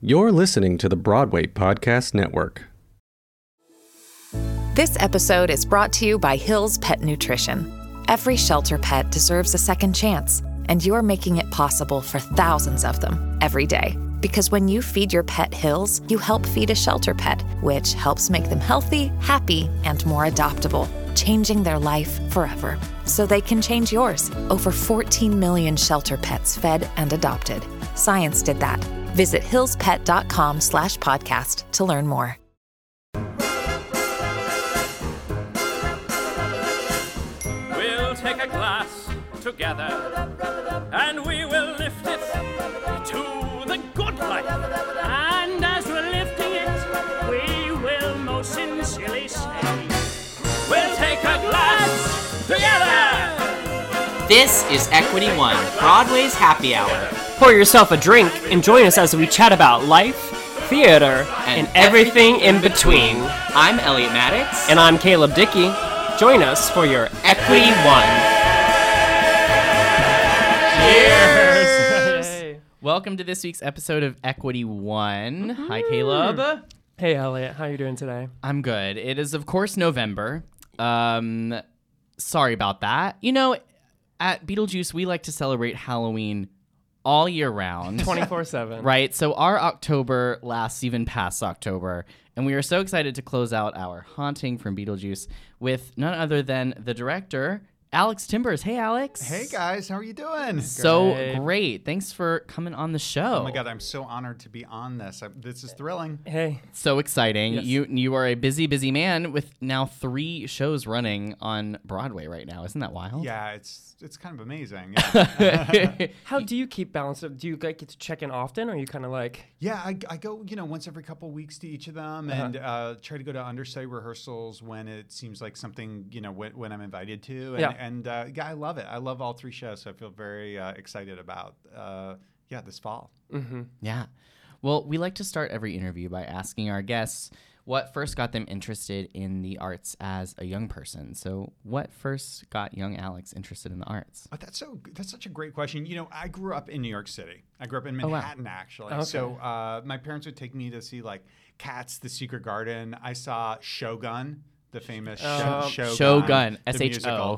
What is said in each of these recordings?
You're listening to the Broadway Podcast Network. This episode is brought to you by Hill's Pet Nutrition. Every shelter pet deserves a second chance, and you're making it possible for thousands of them every day. Because when you feed your pet Hill's, you help feed a shelter pet, which helps make them healthy, happy, and more adoptable, changing their life forever. So they can change yours. Over 14 million shelter pets fed and adopted. Science did that. Visit hillspet.com/podcast to learn more. We'll take a glass together and we will lift it to the good life. And as we're lifting it, we will most sincerely say, we'll take a glass together. This is Equity One, Broadway's happy hour. Pour yourself a drink and join us as we chat about life, theater, and everything in between. I'm Elliot Maddox. And I'm Caleb Dickey. Join us for your Equity One. Cheers! Welcome to this week's episode of Equity One. Hi, Caleb. Hey, Elliot. How you doing today? I'm good. It is, of course, November. Sorry about that. You know, at Beetlejuice, we like to celebrate Halloween all year round. 24/7. Right? So our October lasts even past October, and we are so excited to close out our haunting from Beetlejuice with none other than the director, Alex Timbers. Hey, Alex. Hey, guys. How are you doing? So Great. great. Thanks for coming on the show. Oh, my God. I'm so honored to be on this. This is thrilling. Hey. So exciting. Yes. You are a busy, busy man with now 3 shows running on Broadway right now. Isn't that wild? Yeah, it's kind of amazing. Yeah, How do you keep balance? Do you get to check in often, or are you kind of like... yeah I go, once every couple of weeks to each of them and try to go to understudy rehearsals when it seems like something, when I'm invited to. And yeah, I love it. I love all 3 shows, so I feel very excited about, this fall. Mm-hmm. Yeah. Well, we like to start every interview by asking our guests what first got them interested in the arts as a young person. So what first got young Alex interested in the arts? Oh, that's such a great question. I grew up in New York City. I grew up in Oh, wow. Manhattan, actually. Okay. So my parents would take me to see like Cats, The Secret Garden. I saw Shogun, the famous Shogun, the S-H-O. musical,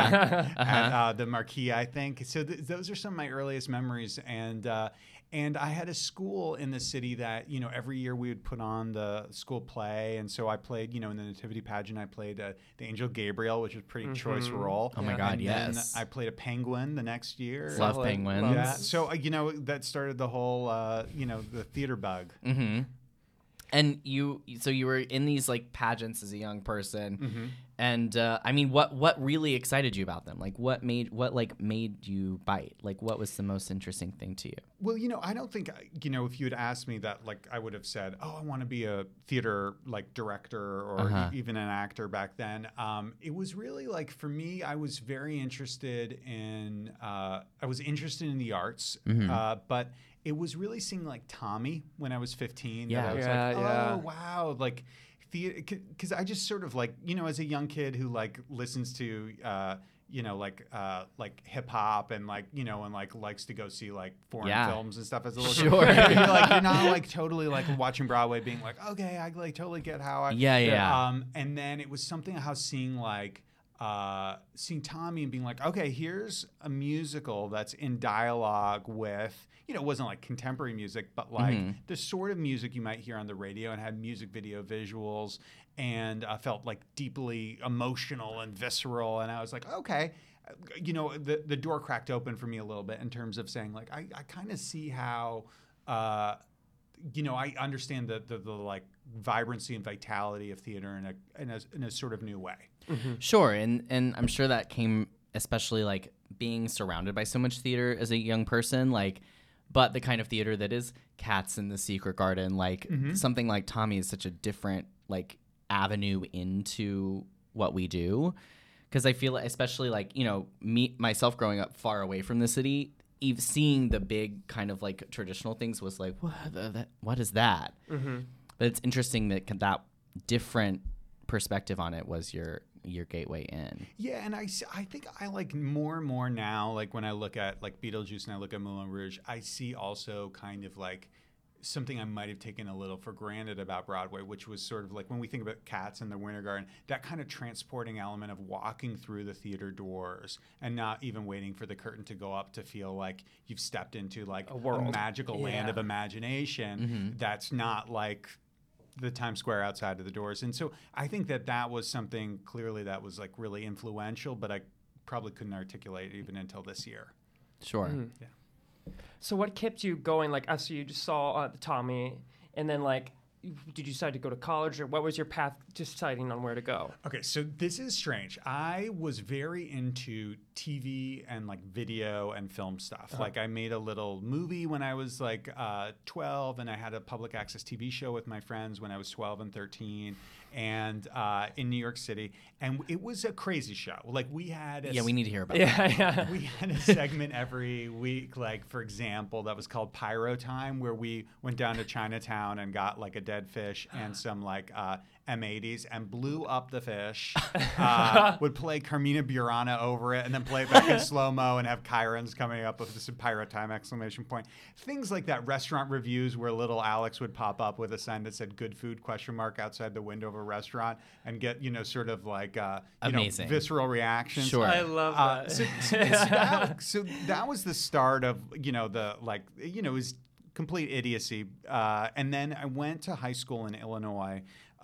at the Marquee, I think. So those are some of my earliest memories. And I had a school in the city that, every year we would put on the school play. And so I played, in the nativity pageant, I played the Angel Gabriel, which was a pretty choice role. Oh, my God, and yes. Then I played a penguin the next year. Love Lovely. penguins. Yeah. So, that started the whole, the theater bug. Mm-hmm. And you were in these like pageants as a young person, and I mean, what really excited you about them? Like, what made you bite? Like, what was the most interesting thing to you? Well, I don't think, if you had asked me that, like, I would have said, oh, I want to be a theater, like, director or even an actor back then. It was really, like, for me, I was very interested in, the arts, but it was really seeing, like, Tommy when I was 15. Yeah. That I was Yeah. oh, wow, like, because I just sort of, like, as a young kid who, like, listens to, like hip hop and like, and like likes to go see like foreign films and stuff as a little kid. Sure. You're not like totally like watching Broadway being like, okay, I like totally get how I. Yeah. And then it was something how seeing Tommy and being like, okay, here's a musical that's in dialogue with, it wasn't like contemporary music, but like the sort of music you might hear on the radio and had music video visuals and felt like deeply emotional and visceral. And I was like, okay, the door cracked open for me a little bit in terms of saying like, I kind of see how, I understand the like vibrancy and vitality of theater in a sort of new way. Sure, and I'm sure that came especially like being surrounded by so much theater as a young person, like, but the kind of theater that is Cats in the Secret Garden, like something like Tommy is such a different like avenue into what we do, because I feel especially like myself growing up far away from the city, even seeing the big kind of like traditional things was like what is that? But it's interesting that that different perspective on it was your gateway in. Yeah, and I think I like more and more now, like when I look at like Beetlejuice and I look at Moulin Rouge, I see also kind of like something I might have taken a little for granted about Broadway, which was sort of like when we think about Cats and the Winter Garden, that kind of transporting element of walking through the theater doors and not even waiting for the curtain to go up to feel like you've stepped into like a magical land of imagination that's not like the Times Square outside of the doors. And so I think that was something clearly that was like really influential, but I probably couldn't articulate even until this year. Sure. Yeah. So what kept you going? Like, after you just saw the Tommy, and then like, did you decide to go to college, or what was your path to deciding on where to go? Okay, so this is strange. I was very into TV and like video and film stuff. Like I made a little movie when I was like 12, and I had a public access TV show with my friends when I was 12 and 13, and in New York City. And it was a crazy show. Like we had we need to hear about that. We had a segment every week, like for example, that was called Pyro Time, where we went down to Chinatown and got like a dead fish and some like M80s and blew up the fish, would play Carmina Burana over it and then play it back in slow-mo and have Chirons coming up with this Pyro Time exclamation point. Things like that. Restaurant reviews where little Alex would pop up with a sign that said "Good Food?" outside the window of a restaurant and get, sort of like, amazing visceral reactions. Sure. I love that. So that was the start of, it was complete idiocy. And then I went to high school in Illinois,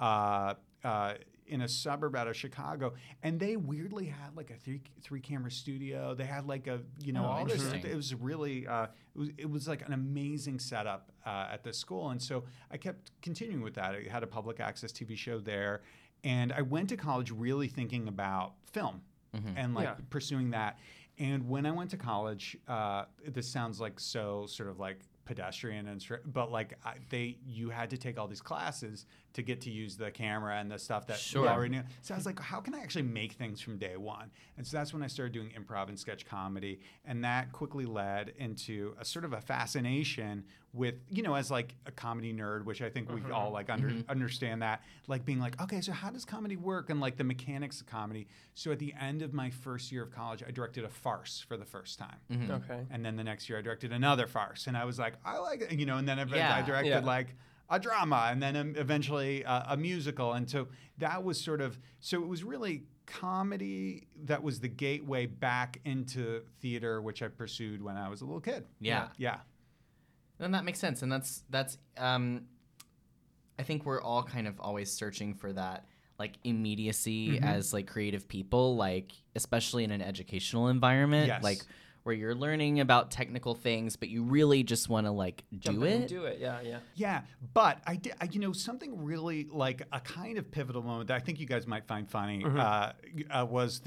in a suburb out of Chicago, and they weirdly had like a three camera studio. They had like all this. It was really it was like an amazing setup at the school, and so I kept continuing with that. I had a public access TV show there, and I went to college really thinking about film and pursuing that. And when I went to college, this sounds like so sort of like pedestrian but like you had to take all these classes to get to use the camera and the stuff that we already knew. So I was like, how can I actually make things from day one? And so that's when I started doing improv and sketch comedy, and that quickly led into a sort of a fascination with, as like a comedy nerd, which I think we all like understand that, like being like, okay, so how does comedy work and like the mechanics of comedy. So at the end of my first year of college, I directed a farce for the first time. Okay. And then the next year I directed another farce, and I was like, I like it, and then I directed like a drama, and then eventually a musical. And so that was so it was really comedy that was the gateway back into theater, which I pursued when I was a little kid. Yeah. And that makes sense. And that's I think we're all kind of always searching for that like immediacy as like creative people, like especially in an educational environment, like where you're learning about technical things, but you really just want to like do it. Yeah, but I did, something really like a kind of pivotal moment that I think you guys might find funny was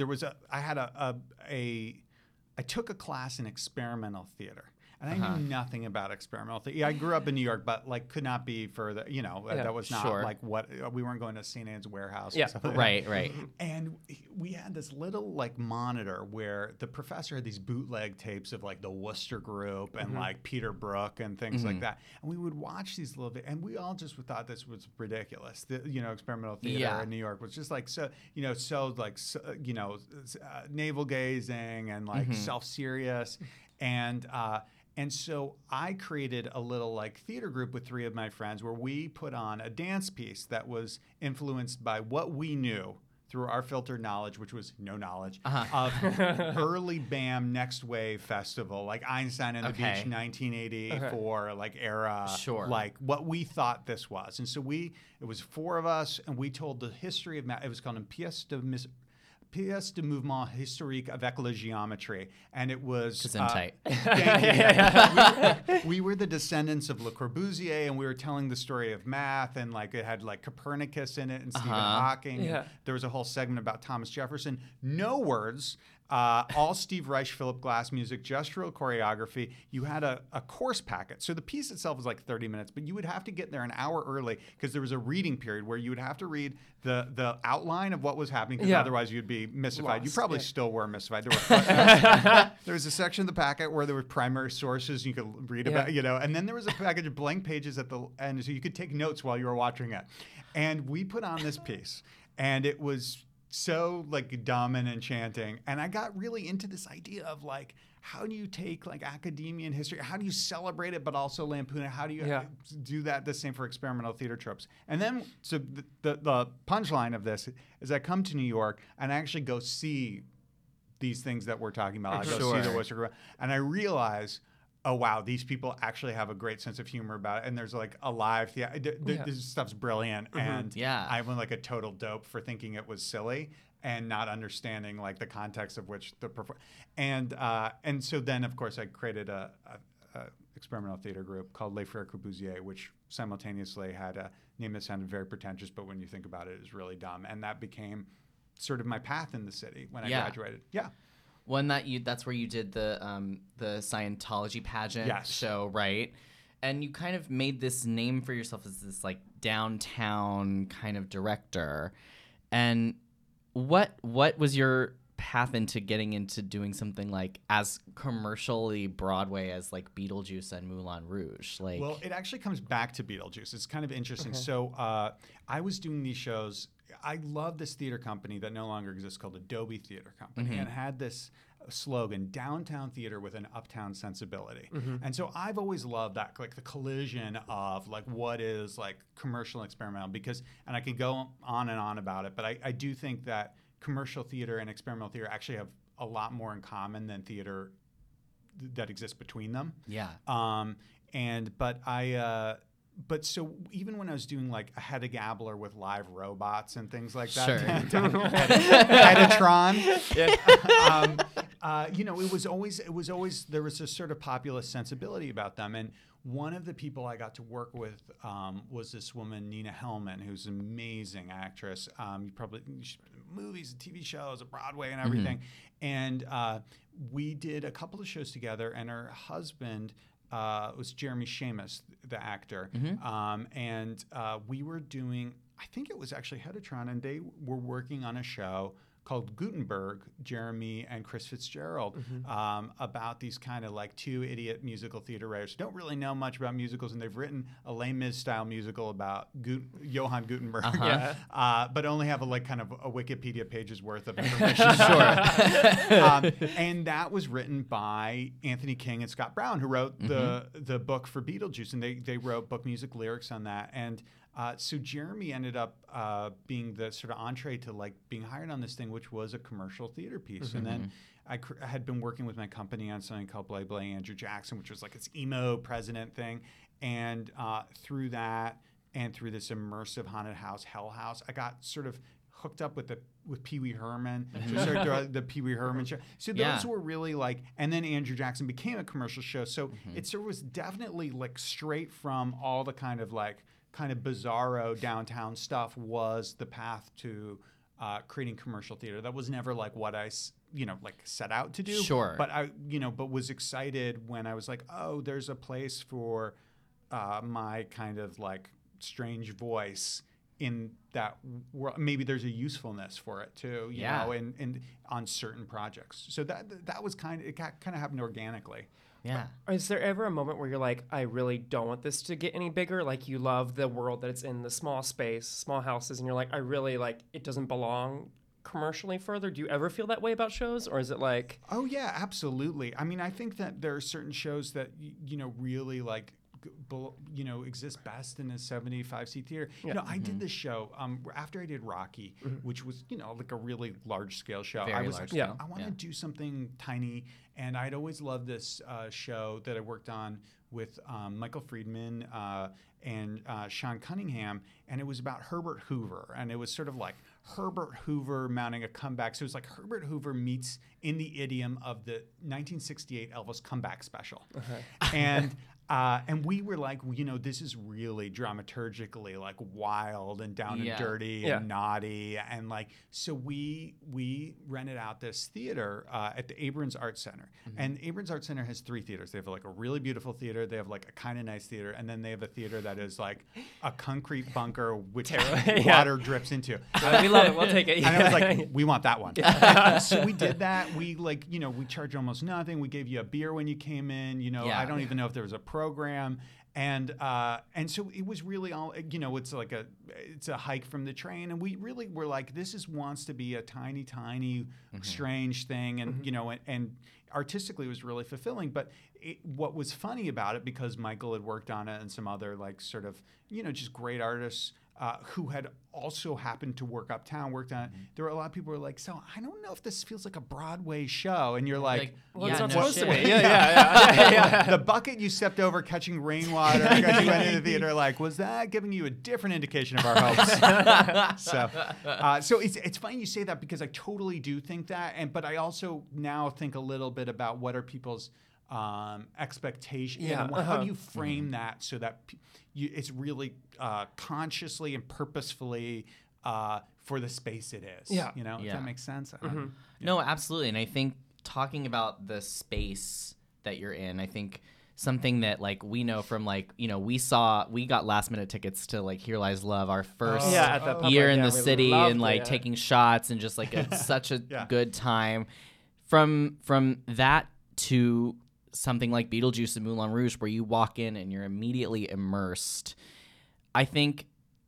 I took a class in experimental theater. And I knew nothing about experimental theater. Yeah, I grew up in New York, but like could not be further. That was not like what we weren't going to St. Anne's Warehouse. Yeah, or something. Right. And we had this little like monitor where the professor had these bootleg tapes of like the Wooster Group and like Peter Brook and things like that. And we would watch these little bit, and we all just thought this was ridiculous. Experimental theater in New York was just like navel gazing and like self-serious. And so I created a little like theater group with three of my friends where we put on a dance piece that was influenced by what we knew through our filtered knowledge, which was no knowledge, of early BAM Next Wave Festival, like Einstein and the Beach 1984 like era, like what we thought this was. And so it was four of us, and we told the history of math. It was called Pièce de mouvement historique avec la géométrie, and it was we were the descendants of Le Corbusier, and we were telling the story of math, and like it had like Copernicus in it and Stephen Hawking. There was a whole segment about Thomas Jefferson. No words. All Steve Reich, Philip Glass music, gestural choreography. You had a course packet. So the piece itself was like 30 minutes, but you would have to get there an hour early because there was a reading period where you would have to read the outline of what was happening, because otherwise you'd be mystified. You probably still were mystified. There was a section of the packet where there were primary sources you could read about, and then there was a package of blank pages at the end so you could take notes while you were watching it. And we put on this piece, and it was so like dumb and enchanting, and I got really into this idea of like, how do you take like academia and history? How do you celebrate it but also lampoon it? How do you do that the same for experimental theater tropes? And then so the punchline of this is I come to New York and I actually go see these things that we're talking about. I go see the Worcester, and I realize, oh wow, these people actually have a great sense of humor about it, and there's like a live this stuff's brilliant, and I went like a total dope for thinking it was silly and not understanding like the context of which the and so then of course I created a experimental theater group called Les Frères Corbusier, which simultaneously had a name that sounded very pretentious, but when you think about it, is really dumb, and that became sort of my path in the city when I graduated. Yeah. Well, and that's where you did the Scientology pageant show, right? And you kind of made this name for yourself as this like downtown kind of director. And what was your path into getting into doing something like as commercially Broadway as like Beetlejuice and Moulin Rouge? Like, well, it actually comes back to Beetlejuice. It's kind of interesting. So I was doing these shows. I love this theater company that no longer exists called Adobe Theater Company, and had this slogan, downtown theater with an uptown sensibility. And so I've always loved that, like the collision of like what is like commercial and experimental, because, and I could go on and on about it, but I do think that commercial theater and experimental theater actually have a lot more in common than theater that exists between them. Yeah. But so even when I was doing like a Hedda Gabler with live robots and things like that, Sure. Heddatron, it was always there was a sort of populist sensibility about them. And one of the people I got to work with was this woman, Nina Hellman, who's an amazing actress. She's been in movies and TV shows, at Broadway and everything. And we did a couple of shows together, and her husband was Jeremy Shamus, the actor. And we were doing, I think it was actually Heddatron, and they were working on a show called Gutenberg, Jeremy and Chris Fitzgerald, about these kind of like two idiot musical theater writers who don't really know much about musicals, and they've written a Les Mis style musical about Johann Gutenberg, but only have a Wikipedia page's worth of information. And that was written by Anthony King and Scott Brown, who wrote the book for Beetlejuice, and they wrote book music lyrics on that. And so Jeremy ended up being the sort of entree to like being hired on this thing, which was a commercial theater piece. And then I had been working with my company on something called Blay Blay Andrew Jackson, which was like this emo president thing. And through that and through this immersive haunted house, Hell House, I got sort of hooked up with Pee Wee Herman, so started the Pee Wee Herman show. So those were really like, and then Andrew Jackson became a commercial show. So it sort of was definitely like straight from all the kind of bizarro downtown stuff was the path to creating commercial theater. That was never like what I set out to do. Sure. But I was excited when I was like, oh, there's a place for my kind of like strange voice in that world. Maybe there's a usefulness for it too, you know, and on certain projects. So that was kind of happened organically. Yeah. Is there ever a moment where you're like, I really don't want this to get any bigger? Like you love the world that it's in, the small space, small houses, and you're like, I really like it doesn't belong commercially further. Do you ever feel that way about shows, or is it like? Oh yeah, absolutely. I mean, I think that there are certain shows that really like exist best in a 75-seat theater. I did this show after I did Rocky, which was like a really large scale show. I was like, I want to do something tiny, and I'd always loved this show that I worked on with Michael Friedman and Sean Cunningham, and it was about Herbert Hoover, and it was sort of like Herbert Hoover mounting a comeback. So it was like Herbert Hoover meets in the idiom of the 1968 Elvis comeback special, and we were like, this is really dramaturgically like wild and down and dirty and naughty, and like, so we rented out this theater at the Abrons Art Center, and Abrons Art Center has 3 theaters. They have like a really beautiful theater, they have like a kind of nice theater, and then they have a theater that is like a concrete bunker which water drips into. We love it. We'll take it. And I was like, we want that one. So we did that. We we charge almost nothing. We gave you a beer when you came in. I don't even know if there was a program. And so it was really all, it's a hike from the train, and we really were like, this wants to be a tiny, strange thing, and and artistically it was really fulfilling. But what was funny about it, because Michael had worked on it and some other like sort of, just great artists who had also happened to work uptown, worked on it. There were a lot of people who were like, so I don't know if this feels like a Broadway show. And you're like, well, it's not no supposed to shit. be. Yeah. the bucket you stepped over catching rainwater as you went into the theater, like, was that giving you a different indication of our hopes? So it's funny you say that, because I totally do think that. But I also now think a little bit about what are people's expectation. Yeah, How do you frame that so that it's really consciously and purposefully for the space it is? Yeah. If that makes sense. No, absolutely. And I think talking about the space that you're in, I think something that like we know from like, we got last minute tickets to like Here Lies Love, our first at the public, year in the we city, loved and like it. taking shots and just like such a good time. From that to something like Beetlejuice and Moulin Rouge, where you walk in and you're immediately immersed. I think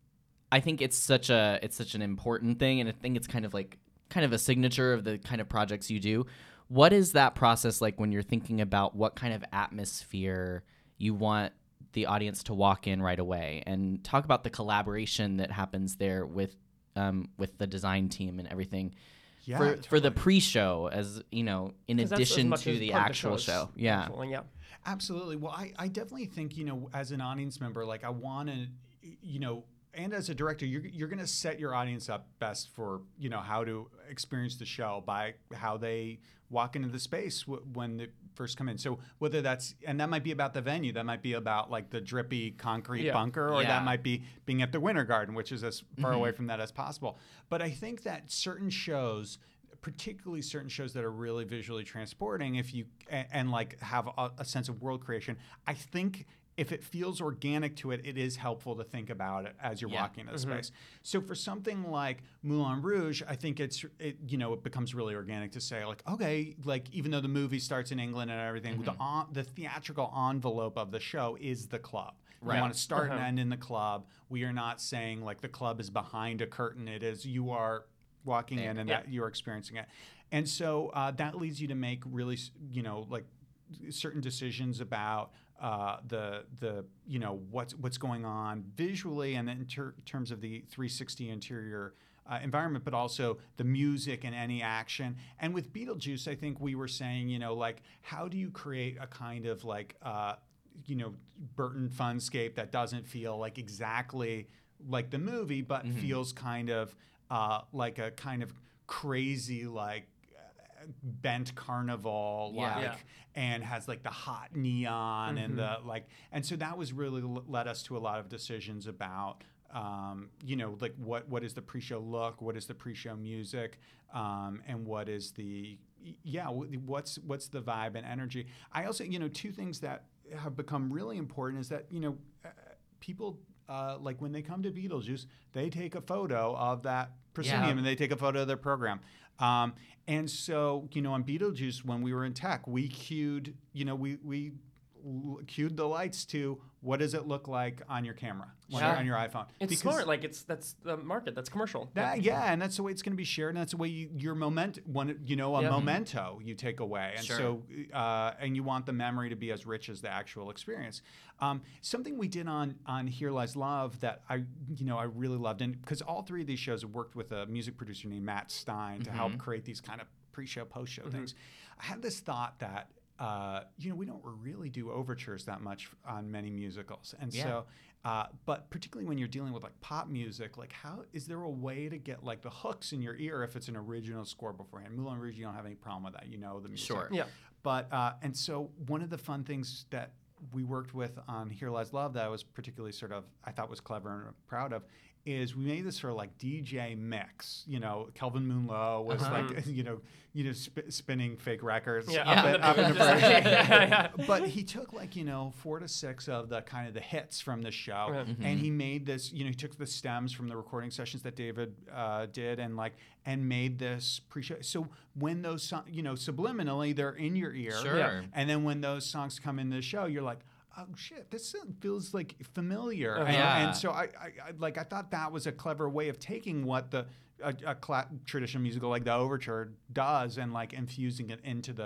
it's such an important thing, and I think it's kind of a signature of the kind of projects you do. What is that process like when you're thinking about what kind of atmosphere you want the audience to walk in right away? And talk about the collaboration that happens there with the design team and everything. Yeah, for the pre-show, as in 'Cause that's as addition much to as the part of actual show's show. Yeah. actual, yeah. Absolutely. Well, I definitely think, as an audience member, like I want to, and as a director, you're going to set your audience up best for, how to experience the show by how they walk into the space when they first come in. So whether and that might be about the venue, that might be about like the drippy concrete bunker, or that might be being at the Winter Garden, which is as far away from that as possible. But I think that certain shows, particularly certain shows that are really visually transporting, if you and like have a sense of world creation, I think if it feels organic to it, it is helpful to think about it as you're walking into the space. So for something like Moulin Rouge, I think it becomes really organic to say like, okay, like even though the movie starts in England and everything, the theatrical envelope of the show is the club. Right. You want to start and end in the club. We are not saying like the club is behind a curtain. It is, you are walking in and that you're experiencing it. And so that leads you to make really, like certain decisions about what's going on visually, and in terms of the 360 interior environment, but also the music and any action. And with Beetlejuice, I think we were saying, like, how do you create a kind of like, Burton funscape that doesn't feel like exactly like the movie, but feels kind of like a kind of crazy, like bent carnival, and has like the hot neon and the like. And so that was really led us to a lot of decisions about, like what is the pre-show look, what is the pre-show music, and what is the what's the vibe and energy. I also, two things that have become really important is that people like when they come to Beetlejuice, they take a photo of that proscenium and they take a photo of their program. And so, on Beetlejuice, when we were in tech, we cued, we cued the lights to what does it look like on your camera, on your iPhone. It's smart. Like that's the market. That's commercial. And that's the way it's going to be shared, and that's the way your memento you take away. And so, and you want the memory to be as rich as the actual experience. Something we did on Here Lies Love that I really loved, and because all three of these shows have worked with a music producer named Matt Stein to help create these kind of pre-show, post-show things. I had this thought that we don't really do overtures that much on many musicals. And so, but particularly when you're dealing with like pop music, like how is there a way to get like the hooks in your ear if it's an original score beforehand? Moulin Rouge, you don't have any problem with that. The music. Sure. Yeah. But, and so one of the fun things that we worked with on Here Lies Love that I was particularly I thought was clever and proud of, is we made this sort of like DJ mix. Kelvin Moonlow was like, spinning fake records up in the parade. But he took like, 4 to 6 of the kind of the hits from the show, and he made this, he took the stems from the recording sessions that David did and made this pre-show. So when those songs, subliminally, they're in your ear. Sure. And then when those songs come in the show, you're like, oh shit, this feels like familiar. And so I thought that was a clever way of taking what a traditional musical like the overture does and like infusing it into the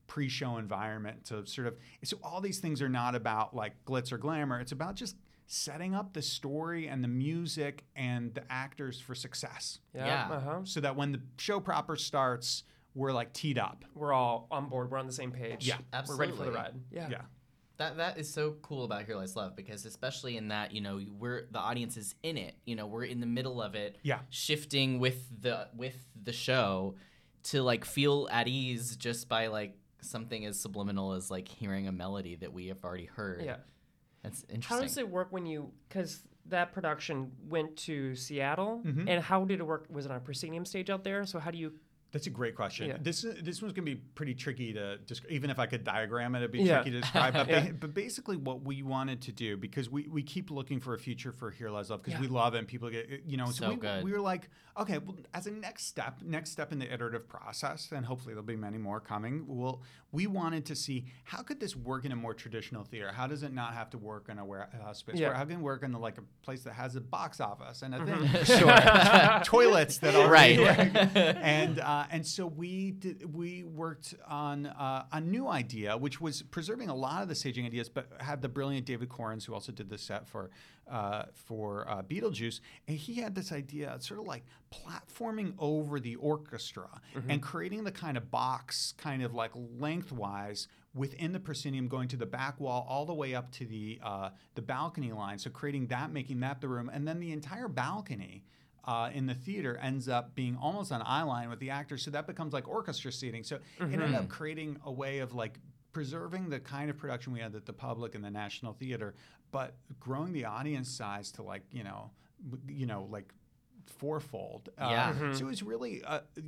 pre-show environment to sort of, so all these things are not about like glitz or glamour. It's about just setting up the story and the music and the actors for success. Yeah. So that when the show proper starts, we're like teed up. We're all on board. We're on the same page. Yeah. We're ready for the Absolutely. ride. Yeah. Yeah. That is so cool about Here Lies Love, because especially in that, the audience is in it. We're in the middle of it. Yeah. Shifting with the show to like feel at ease just by like something as subliminal as like hearing a melody that we have already heard. Yeah. That's interesting. How does it work because that production went to Seattle, Mm-hmm. and how did it work? Was it on a proscenium stage out there? So how do you? That's a great question. Yeah. This one's going to be pretty tricky to describe. Even if I could diagram it, it'd be Yeah. tricky to describe. But, Yeah. but basically what we wanted to do, because we keep looking for a future for Here Lies Love, because Yeah. we love it and people get, So good. we were like, okay, well, as a next step in the iterative process, and hopefully there'll be many more coming, we wanted to see how could this work in a more traditional theater? How does it not have to work in a warehouse space? Yeah. How can it work in like a place that has a box office and a Mm-hmm. thing? Toilets that are Right. and so we worked on a new idea, which was preserving a lot of the staging ideas, but had the brilliant David Corrins, who also did the set for Beetlejuice, and he had this idea, sort of like platforming over the orchestra and creating the kind of box, kind of like lengthwise within the proscenium, going to the back wall all the way up to the balcony line. So creating that, making that the room, and then the entire balcony in the theater ends up being almost on eye line with the actors. So that becomes like orchestra seating. So it ended up creating a way of like preserving the kind of production we had at the Public and the National Theater, but growing the audience size to like, like fourfold. So it was really,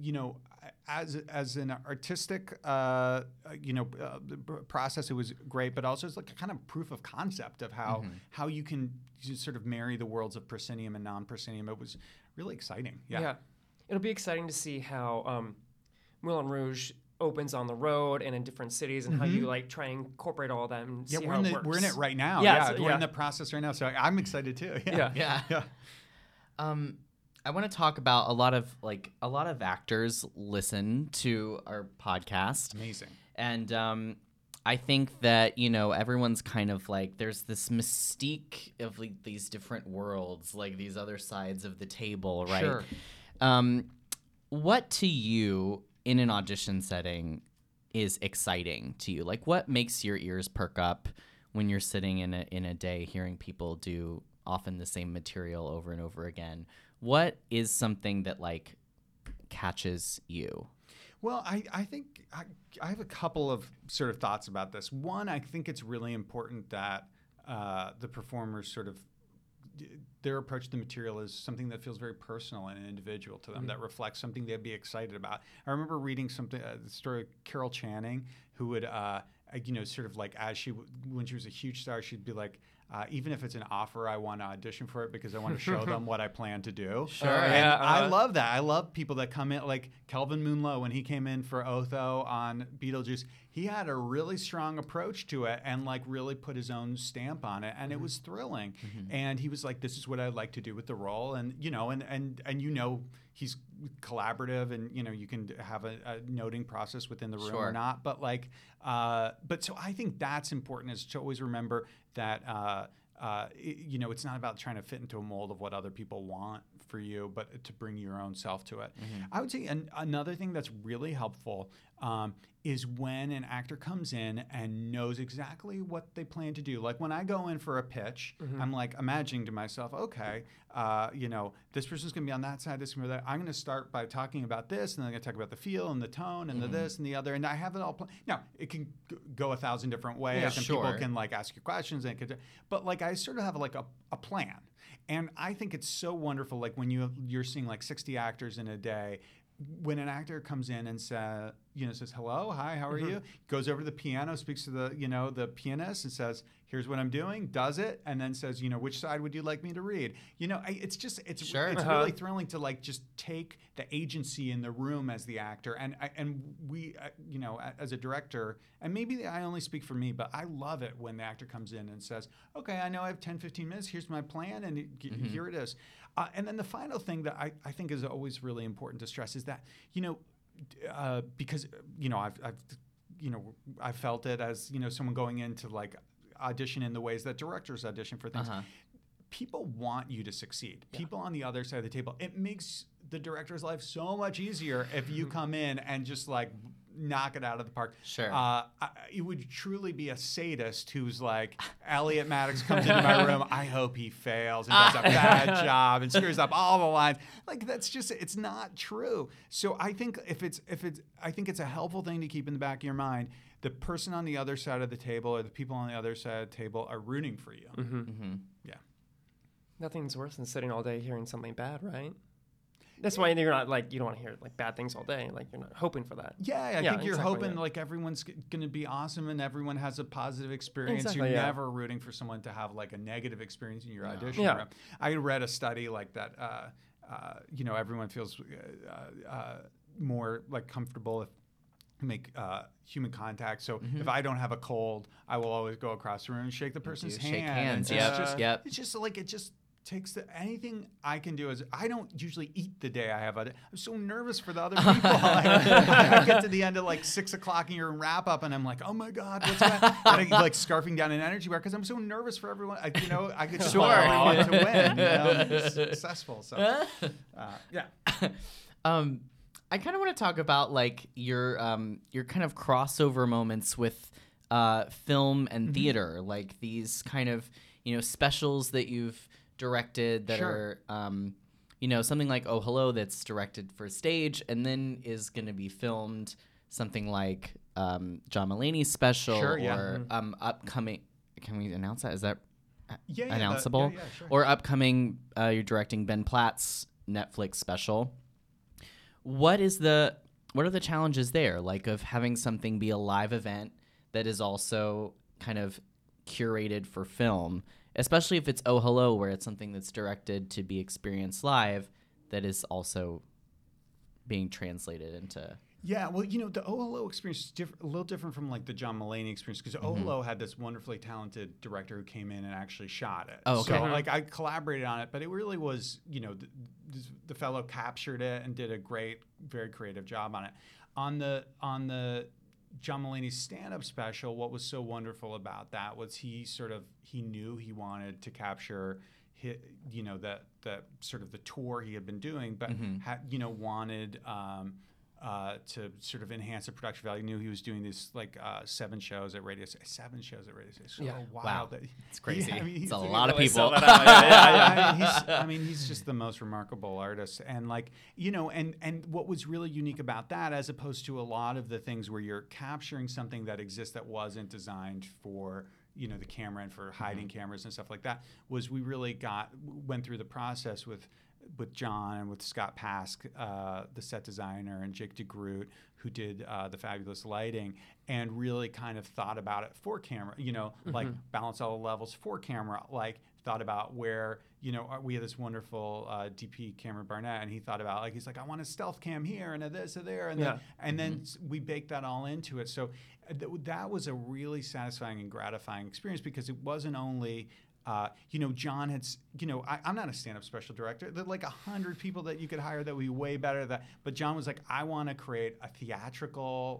as an artistic, process, it was great, but also it's like a kind of proof of concept of how you can just sort of marry the worlds of proscenium and non-proscenium. It was really exciting. Yeah. It'll be exciting to see how Moulin Rouge opens on the road and in different cities, and how you like try and incorporate all that and see how it works. We're in it right now. Yeah, We're in the process right now. So I'm excited too. Yeah. Yeah. I want to talk about a lot of actors listen to our podcast. Amazing. And I think that, everyone's kind of like, there's this mystique of like these different worlds, like these other sides of the table, right? Sure. What to you in an audition setting is exciting to you? Like, what makes your ears perk up when you're sitting in a day hearing people do often the same material over and over again? What is something that like catches you? Well, I think I have a couple of sort of thoughts about this. One, I think it's really important that the performers sort of, their approach to the material is something that feels very personal and individual to them, that reflects something they'd be excited about. I remember reading the story of Carol Channing, who would, sort of like when she was a huge star, she'd be like, even if it's an offer, I want to audition for it because I want to show them what I plan to do. Sure. And I love that. I love people that come in, like Kelvin Moonlow, when he came in for Otho on Beetlejuice, he had a really strong approach to it and like really put his own stamp on it. And it was thrilling. And he was like, this is what I'd like to do with the role. And, he's collaborative and, you can have a noting process within the room or not. But like, so I think that's important, is to always remember that, it's not about trying to fit into a mold of what other people want for you, but to bring your own self to it. I would say another thing that's really helpful is when an actor comes in and knows exactly what they plan to do. Like when I go in for a pitch, I'm like imagining to myself, okay, this person's going to be on that side, this and that. I'm going to start by talking about this, and then I'm going to talk about the feel and the tone and the this and the other. And I have it all planned. Now, it can go 1,000 different ways, and people can like ask you questions. But like I sort of have like a plan. And I think it's so wonderful, like when you're seeing like 60 actors in a day, when an actor comes in and says, hello, hi, how are you? Goes over to the piano, speaks to the pianist and says, here's what I'm doing, does it, and then says, which side would you like me to read? It's really thrilling to like just take the agency in the room as the actor. And we, as a director, and maybe I only speak for me, but I love it when the actor comes in and says, okay, I know I have 10, 15 minutes, here's my plan, and here it is. And then the final thing that I think is always really important to stress is that, because, I've I felt it as, someone going into like audition in the ways that directors audition for things. People want you to succeed. People on the other side of the table. It makes the director's life so much easier if you come in and just like knock it out of the park. Sure. It would truly be a sadist who's like, Elliot Maddox comes into my room, I hope he fails and does a bad job and screws up all the lines. Like, that's just, it's not true. So I think I think it's a helpful thing to keep in the back of your mind. The person on the other side of the table or the people on the other side of the table are rooting for you. Yeah. Nothing's worse than sitting all day hearing something bad, right? That's why you're not like, you don't want to hear like bad things all day. Like, you're not hoping for that. Yeah, I think you're hoping like everyone's going to be awesome and everyone has a positive experience. You're never rooting for someone to have like a negative experience in your audition room. I read a study like that. Everyone feels more like comfortable if make human contact. So if I don't have a cold, I will always go across the room and shake the person's hand. Shake hands. It's just like it just takes anything I can do is I don't usually eat the day I have I'm so nervous for the other people. I get to the end of like 6 o'clock and you're in wrap up and I'm like, oh my God, what's that? And I like scarfing down an energy bar because I'm so nervous for everyone. I could just want everyone to win, and be successful. So I kind of want to talk about like your kind of crossover moments with film and theater, like these kind of specials that you've directed that are something like Oh Hello that's directed for stage and then is going to be filmed, something like John Mulaney's special or upcoming. Can we announce that? Is that announceable? Sure. Or upcoming, you're directing Ben Platt's Netflix special. What are the challenges there, like of having something be a live event that is also kind of curated for film, especially if it's Oh Hello, where it's something that's directed to be experienced live that is also being translated into... Yeah, well, the Oh Hello experience is a little different from like the John Mulaney experience because Oh Hello had this wonderfully talented director who came in and actually shot it. Oh, okay. So like I collaborated on it, but it really was, the fellow captured it and did a great, very creative job on it. On the John Mulaney stand-up special, what was so wonderful about that was he knew he wanted to capture that sort of the tour he had been doing, but wanted to sort of enhance the production value. He knew he was doing these like 7 shows at Radio City. So wow, it's crazy. It's a really lot of people. He's just the most remarkable artist, and like and what was really unique about that, as opposed to a lot of the things where you're capturing something that exists that wasn't designed for the camera and for hiding cameras and stuff like that, was we really went through the process with John and with Scott Pask, the set designer, and Jake DeGroot, who did the fabulous lighting, and really kind of thought about it for camera, like balance all the levels for camera, like thought about where, we had this wonderful DP, Cameron Barnett, and he thought about, like, he's like, I want a stealth cam here and a this or there, and then we baked that all into it. So that was a really satisfying and gratifying experience because it wasn't only... John had, I'm not a stand-up special director. There are like 100 people that you could hire that would be way better than that. But John was like, I want to create a theatrical.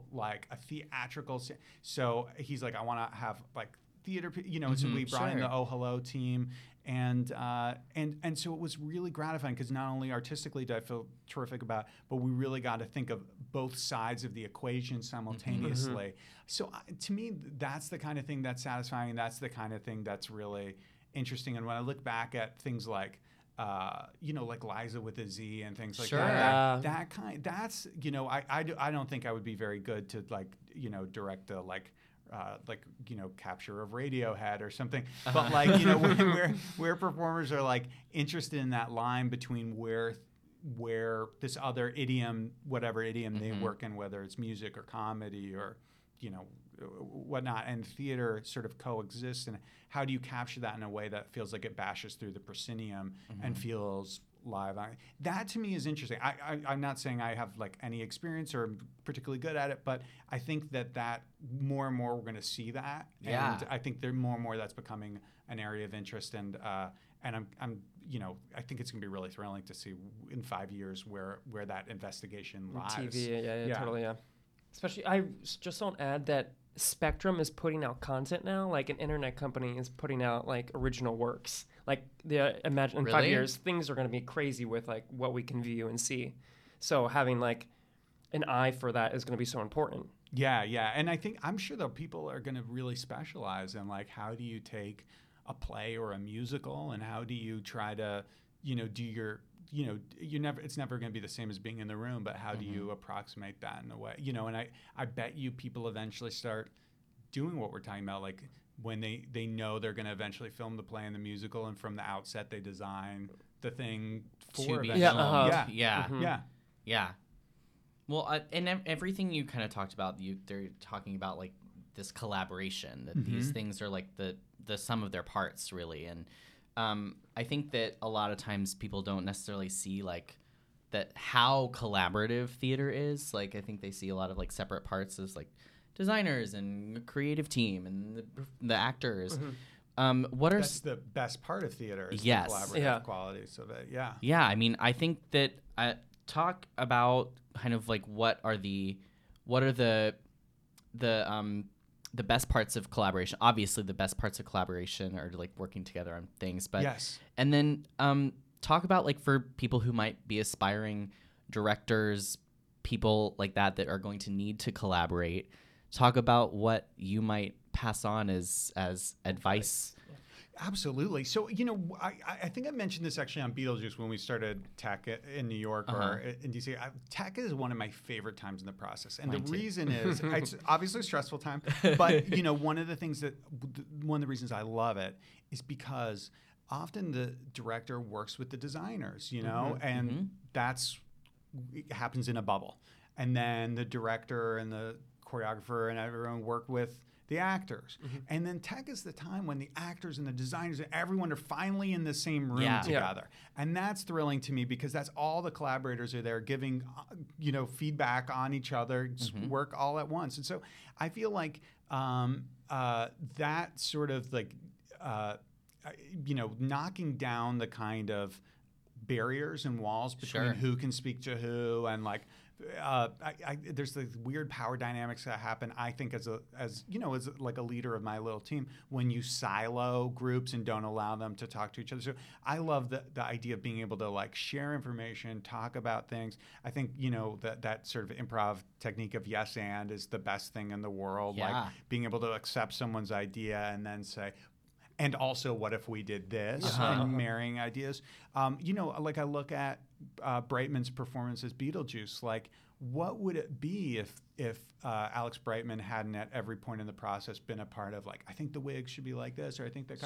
So he's like, I want to have like theater, so we brought in the Oh Hello team. And so it was really gratifying because not only artistically did I feel terrific about, but we really got to think of both sides of the equation simultaneously. So to me, that's the kind of thing that's satisfying. And that's the kind of thing that's really interesting. And when I look back at things like, like Liza with a Z and things like that, that's, I don't think I would be very good to direct a capture of Radiohead or something. But where performers are like interested in that line between where this other idiom, whatever idiom they work in, whether it's music or comedy or, whatnot, and theater sort of coexist. And how do you capture that in a way that feels like it bashes through the proscenium and feels live? That to me is interesting. I'm not saying I have like any experience or I'm particularly good at it, but I think that more and more we're going to see that. Yeah. And I think more and more that's becoming an area of interest. And I'm I think it's going to be really thrilling to see in 5 years where that investigation lies. TV, totally, yeah. Especially, just don't add that Spectrum is putting out content now. Like an internet company is putting out like original works. Like imagine in 5 Really? years things are going to be crazy with like what we can view and see. So having like an eye for that is going to be so important. Yeah, and I'm sure that people are going to really specialize in like how do you take a play or a musical and how do you try to, do your, it's never going to be the same as being in the room, but how do you approximate that in a way, and I bet you people eventually start doing what we're talking about, like when they know they're going to eventually film the play and the musical, and from the outset they design the thing for be eventually. filmed. Yeah. Yeah. Well, and everything you kind of talked about, they're talking about like this collaboration, that these things are like the sum of their parts, really. And I think that a lot of times people don't necessarily see like that how collaborative theater is. Like I think they see a lot of like separate parts as like designers and creative team and the actors. That's the best part of theater is Yes. the collaborative qualities of it. Yeah. Yeah, I mean, I think that talk about kind of like what are the best parts of collaboration. Obviously, the best parts of collaboration are like working together on things, but Yes. And then talk about like for people who might be aspiring directors, people like that are going to need to collaborate. Talk about what you might pass on as advice. Absolutely. So, I think I mentioned this actually on Beetlejuice when we started Tech in New York or in DC. Tech is one of my favorite times in the process. And the reason is it's obviously a stressful time, but, one of the reasons I love it is because often the director works with the designers, and that's it happens in a bubble. And then the director and the choreographer and everyone work with the actors. And then Tech is the time when the actors and the designers and everyone are finally in the same room together. And that's thrilling to me because that's all the collaborators are there giving, feedback on each other, work all at once. And so I feel like that sort of like, knocking down the kind of barriers and walls between who can speak to who and like, there's the weird power dynamics that happen. I think as like a leader of my little team, when you silo groups and don't allow them to talk to each other. So I love the idea of being able to like share information, talk about things. I think that sort of improv technique of yes and is the best thing in the world. Yeah. Like being able to accept someone's idea and then say, and also, what if we did this? And marrying ideas. Like I look at Brightman's performance as Beetlejuice. Like, what would it be if Alex Brightman hadn't at every point in the process been a part of like, I think the wig should be like this, or I think the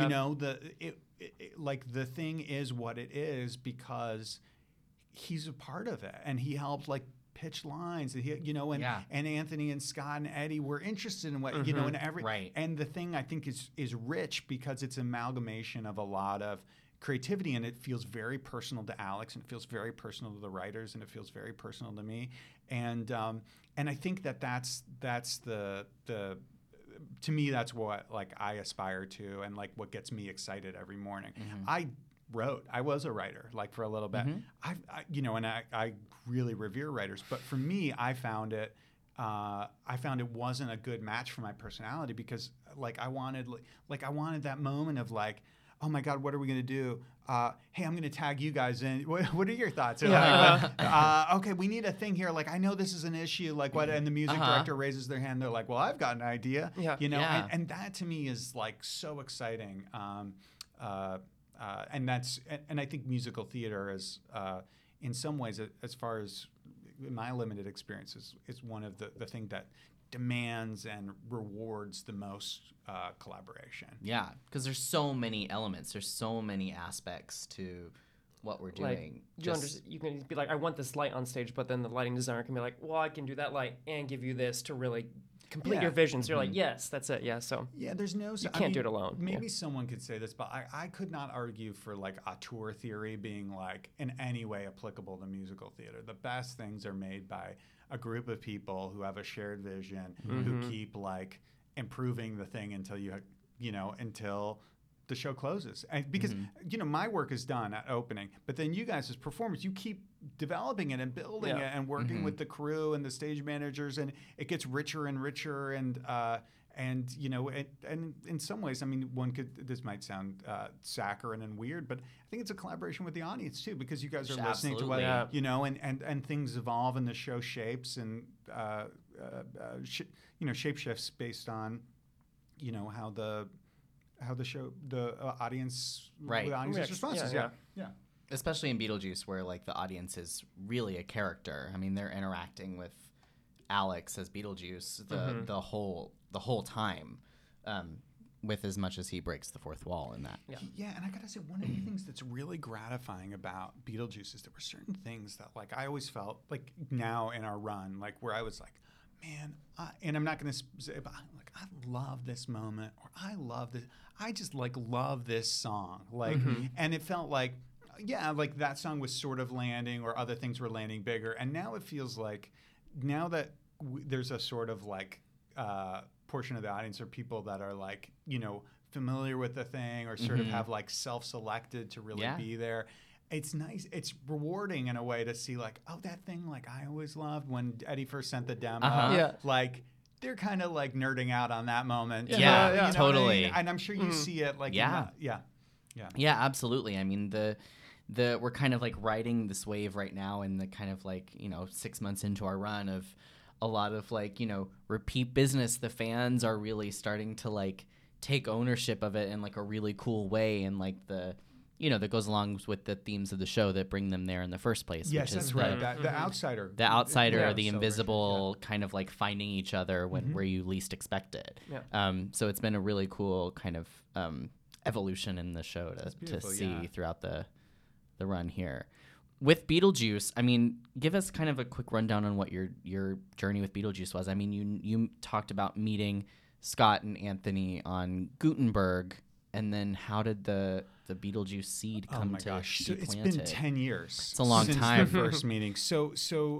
the thing is what it is because he's a part of it, and he helped like pitch lines, and and Anthony and Scott and Eddie were interested in what and every and the thing I think is rich because it's an amalgamation of a lot of creativity, and it feels very personal to Alex, and it feels very personal to the writers, and it feels very personal to me, and I think that's the to me that's what like I aspire to, and like what gets me excited every morning. I was a writer like for a little bit. I really revere writers, but for me, I found it wasn't a good match for my personality because like I wanted that moment of like, oh my God, what are we gonna do? Hey, I'm gonna tag you guys in. What are your thoughts? Okay, we need a thing here. Like I know this is an issue. Like what? And the music director raises their hand. They're like, well, I've got an idea. And that to me is like so exciting. And I think musical theater is, in some ways, as far as my limited experience, is one of the thing that demands and rewards the most collaboration. Yeah, because there's so many elements, there's so many aspects to what we're doing. Like, you can be like, I want this light on stage, but then the lighting designer can be like, well, I can do that light and give you this to really complete your vision. So you're like, yes, that's it. Yeah. So there's no. You can't do it alone. Maybe someone could say this, but I could not argue for like auteur theory being like in any way applicable to musical theater. The best things are made by a group of people who have a shared vision, who keep like improving the thing until until the show closes. Because my work is done at opening, but then you guys as performers, you keep developing it and building it and working with the crew and the stage managers, and it gets richer and richer, and you know, and in some ways, I mean, this might sound saccharine and weird, but I think it's a collaboration with the audience too, because you guys are listening to what you know, and things evolve and the show shapes and shape shifts based on, you know, how the audience the audience's responses. Yeah. Especially in Beetlejuice, where like the audience is really a character. I mean, they're interacting with Alex as Beetlejuice the whole time, with as much as he breaks the fourth wall in that. Yeah, and I gotta say, one of the things that's really gratifying about Beetlejuice is there were certain things that like I always felt like now in our run, like where I was like, man, and I'm not gonna say, but like I love this moment, or I love this. I just like love this song, like, and it felt like. Yeah, like that song was sort of landing, or other things were landing bigger. And now it feels like, now that there's a sort of like portion of the audience or people that are like, you know, familiar with the thing, or sort of have like self-selected to really be there. It's nice. It's rewarding in a way to see like, oh, that thing like I always loved when Eddie first sent the demo. Like they're kind of like nerding out on that moment. Yeah, totally. I mean? And I'm sure you see it like Yeah, absolutely. I mean we're kind of like riding this wave right now in the kind of like, you know, 6 months into our run of a lot of like, you know, repeat business. The fans are really starting to like take ownership of it in like a really cool way, and like the, you know, that goes along with the themes of the show that bring them there in the first place. Yes, which that's is right. The outsider. The outsider, the invisible, kind of like finding each other where you least expect it. So it's been a really cool kind of evolution in the show to see throughout the run here. With Beetlejuice, I mean, give us kind of a quick rundown on what your journey with Beetlejuice was. I mean, you talked about meeting Scott and Anthony on Gutenberg, and then how did the Beetlejuice seed come to be planted? It's been 10 years. It's a long time. Since the first meeting. So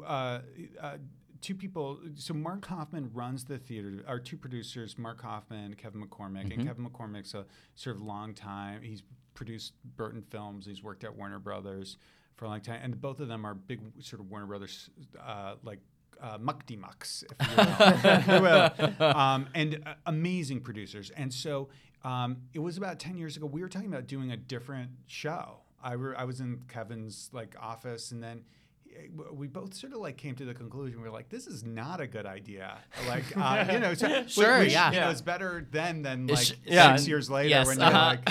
two people. So Mark Hoffman runs the theater. Our two producers, Mark Hoffman and Kevin McCormick. And Kevin McCormick's a sort of long time. He's produced Burton films. He's worked at Warner Brothers for a long time, and both of them are big sort of Warner Brothers muckety mucks, if you will, and amazing producers. And so it was about 10 years ago. We were talking about doing a different show. I was in Kevin's like office, and then we both sort of like came to the conclusion. We were like, this is not a good idea. Like, you know, so sure, you know, it's better then than like 6 years later when you're like,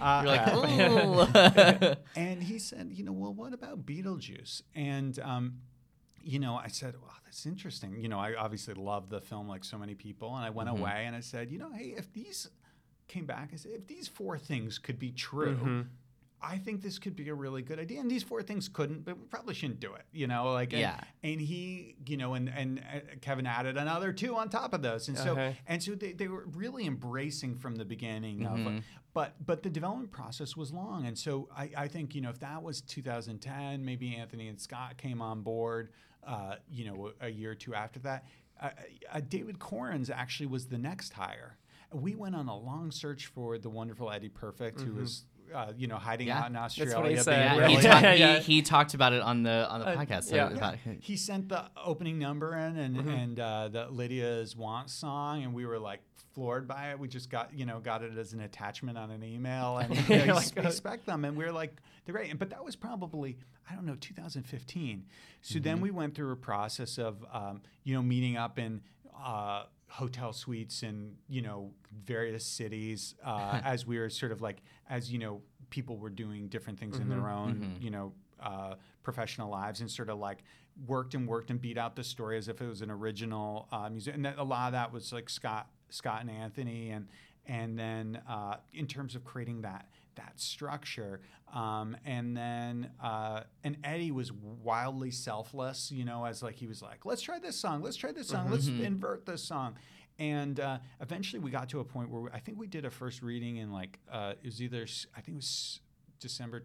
oh. And he said, you know, well, what about Beetlejuice? And, you know, I said, wow, that's interesting. You know, I obviously love the film like so many people. And I went away and I said, you know, hey, if these came back, I said, if these four things could be true, I think this could be a really good idea. And these four things couldn't, but we probably shouldn't do it, you know, like, and he, you know, and Kevin added another two on top of those. And so they were really embracing from the beginning of, but the development process was long. And so I think, you know, if that was 2010, maybe Anthony and Scott came on board, you know, a year or two after that. David Corns actually was the next hire. We went on a long search for the wonderful Eddie Perfect, who was, you know, hiding out in Australia. That's what he said. He talked about it on the podcast. He sent the opening number in and the Lydia's Want song, and we were like floored by it. We just got it as an attachment on an email, and you know, we spec them, and we were like, they're great. But that was probably, I don't know, 2015. So then we went through a process of, you know, meeting up in hotel suites in, you know, various cities as we were sort of like, as, you know, people were doing different things in their own, you know, professional lives, and sort of like worked and beat out the story as if it was an original music. And a lot of that was like Scott and Anthony. And then in terms of creating that structure, and then and Eddie was wildly selfless, you know, as like he was like, let's try this song, let's invert this song. And eventually we got to a point where I think we did a first reading in like it was December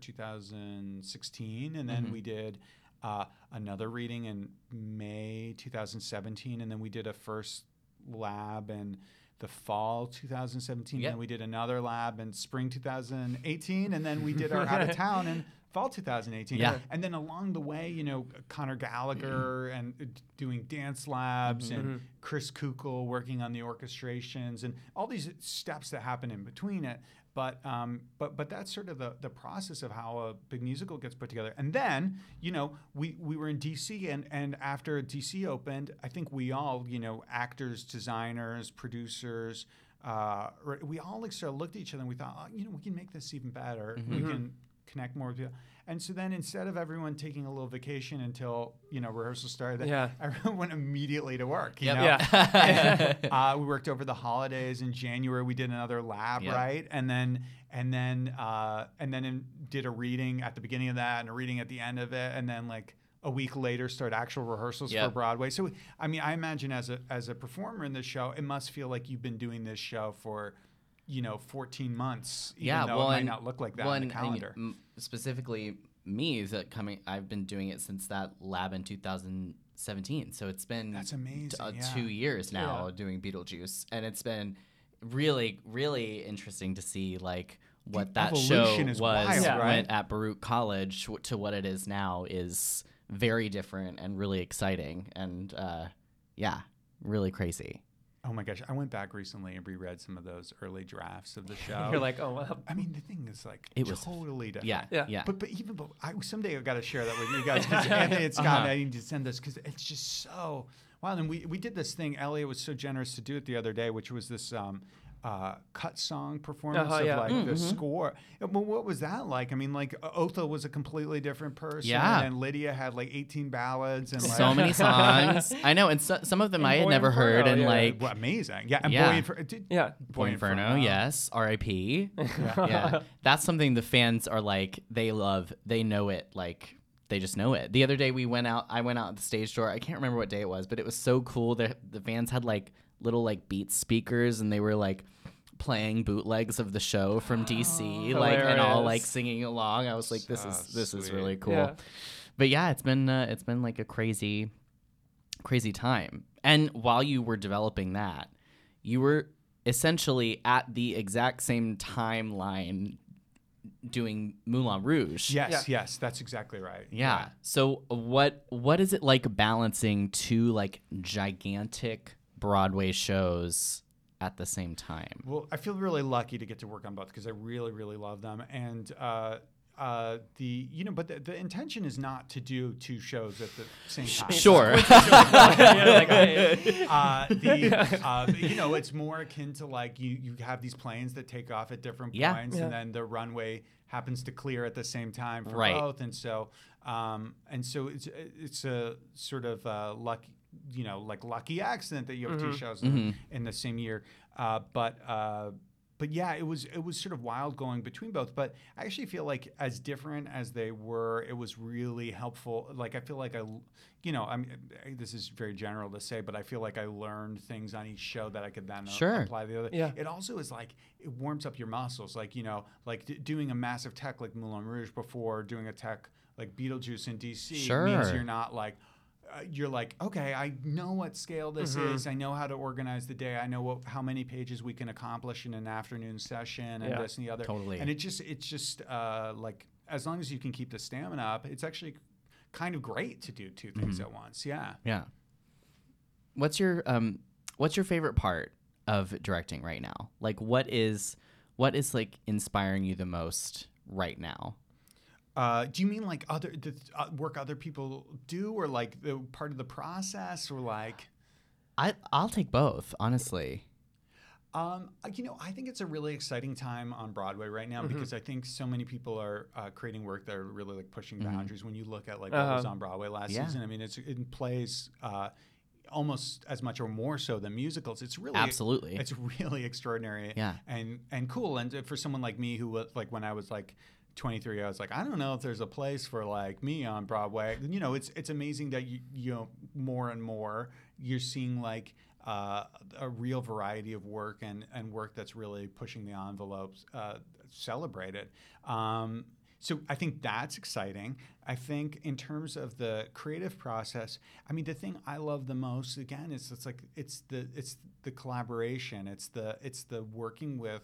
2016, and then we did another reading in May 2017, and then we did a first lab in the fall 2017, and then we did another lab in spring 2018, and then we did our out of town in fall 2018. Yeah. And then along the way, you know, Conor Gallagher and doing dance labs and Chris Kukl working on the orchestrations and all these steps that happen in between it. But that's sort of the process of how a big musical gets put together. And then, you know, we were in DC and after DC opened, I think we all, you know, actors, designers, producers, we all like sort of looked at each other and we thought, oh, you know, we can make this even better. We can connect more with people. And so then instead of everyone taking a little vacation until, you know, rehearsal started, everyone went immediately to work, you know? Yeah. We worked over the holidays. In January, we did another lab, right? And then did a reading at the beginning of that and a reading at the end of it. And then like a week later, start actual rehearsals for Broadway. So, I mean, I imagine as a performer in this show, it must feel like you've been doing this show for, you know, 14 months, even though it might not look like that on the calendar. Specifically me, I've been doing it since that lab in 2017. So it's been that's amazing. 2 years now doing Beetlejuice. And it's been really, really interesting to see like what that show was wild, right? at Baruch College to what it is now is very different and really exciting. And really crazy. Oh my gosh, I went back recently and reread some of those early drafts of the show. You're like, oh, well. I mean, the thing is like it was totally different. Yeah. But someday I've got to share that with you guys because Anthony and Scott, I need to send this because it's just so wild. And we did this thing. Elliot was so generous to do it the other day, which was this cut song performance of like the score. But what was that like? I mean, like Otha was a completely different person, and Lydia had like 18 ballads and like, so many songs. I know, and some of them I had never heard, and like amazing, and Boy Inferno, yes, R.I.P. That's something the fans are like, they love, they know it, like. They just know it. The other day I went out at the stage door. I can't remember what day it was, but it was so cool that the fans had like little like Beats speakers and they were like playing bootlegs of the show from DC, like and all like singing along. I was like, this is really cool. Yeah. But yeah, it's been like a crazy time. And while you were developing that, you were essentially at the exact same timeline doing Moulin Rouge. Yes, that's exactly right. Yeah. So what is it like balancing two like gigantic Broadway shows at the same time? Well, I feel really lucky to get to work on both because I really, really love them. And the intention is not to do two shows at the same time. Sure. It's more akin to like you have these planes that take off at different points, and then the runway happens to clear at the same time for both, and so it's a sort of lucky accident that you have two shows in the same year, But yeah, it was sort of wild going between both. But I actually feel like as different as they were, it was really helpful. Like I feel like this is very general to say, but I feel like I learned things on each show that I could then apply to the other. Yeah. It also is like it warms up your muscles. Like doing a massive tech like Moulin Rouge before doing a tech like Beetlejuice in DC means you're not like. You're like, okay, I know what scale this is. I know how to organize the day. I know how many pages we can accomplish in an afternoon session and this and the other. Totally. And it's just like, as long as you can keep the stamina up, it's actually kind of great to do two things at once. Yeah. Yeah. What's your favorite part of directing right now? Like, what is like inspiring you the most right now? Do you mean like work other people do, or like the part of the process, or like? I'll take both, honestly. I think it's a really exciting time on Broadway right now because I think so many people are creating work that are really like pushing boundaries. When you look at like what was on Broadway last season, I mean, it plays almost as much or more so than musicals. It's really it's really extraordinary, and cool. And for someone like me who like when I was like 23, I was like, I don't know if there's a place for like me on Broadway. It's amazing that you more and more you're seeing like a real variety of work and work that's really pushing the envelopes celebrated. So I think that's exciting. I think in terms of the creative process, I mean, the thing I love the most again is it's the collaboration. It's the working with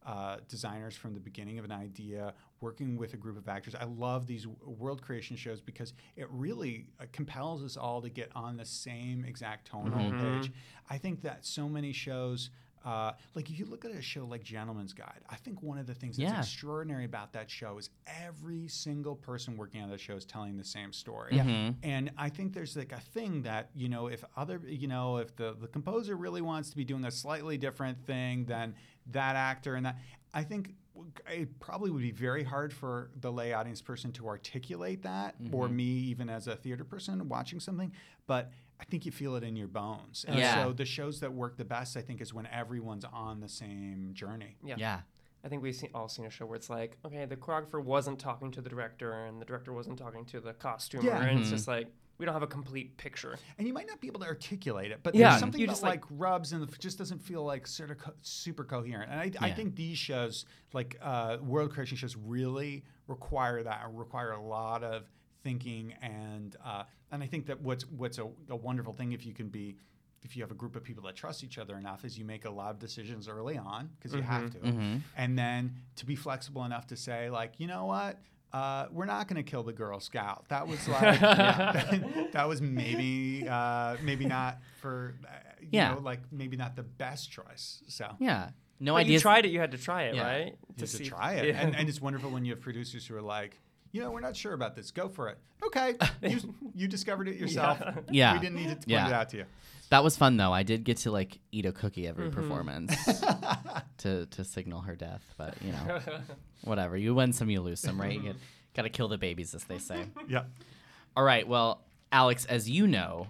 designers from the beginning of an idea, working with a group of actors. I love these world creation shows because it really compels us all to get on the same exact tonal page. I think that so many shows, like if you look at a show like Gentleman's Guide, I think one of the things that's extraordinary about that show is every single person working on that show is telling the same story. And I think there's like a thing that, if the composer really wants to be doing a slightly different thing than that actor and that, I think it probably would be very hard for the lay audience person to articulate that, or me even as a theater person watching something, but I think you feel it in your bones. And so the shows that work the best, I think, is when everyone's on the same journey. Yeah. I think we've all seen a show where it's like, okay, the choreographer wasn't talking to the director and the director wasn't talking to the costumer. And it's just like, we don't have a complete picture. And you might not be able to articulate it, but there's something that like rubs and just doesn't feel like sort of super coherent. And I think these shows, like world creation shows, really require that, require a lot of thinking. And I think that what's a wonderful thing if you have a group of people that trust each other enough is you make a lot of decisions early on because you have to. And then to be flexible enough to say, like, you know what? We're not going to kill the Girl Scout. That was like, that was maybe not for, you know, like maybe not the best choice. So no but idea. You tried it. You had to try it, right? To try it, and it's wonderful when you have producers who are like, we're not sure about this. Go for it. Okay, you discovered it yourself. We didn't need to point it out to you. That was fun though. I did get to like eat a cookie every performance to signal her death, but whatever. You win some, you lose some, right? You got to kill the babies, as they say. Yeah. All right. Well, Alex, as you know,